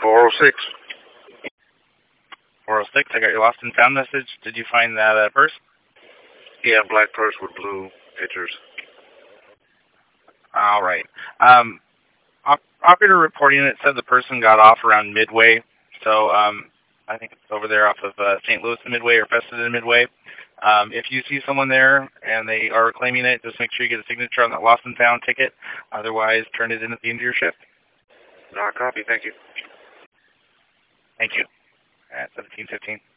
406. 406, I got your lost and found message. Did you find that purse? Yeah, black purse with blue pictures. All right. Operator reporting it said the person got off around Midway. So I think it's over there off of St. Louis and Midway or Festus and Midway. If you see someone there and they are claiming it, just make sure you get a signature on that lost and found ticket. Otherwise, turn it in at the end of your shift. No, copy. Thank you. Thank you. At 17:15.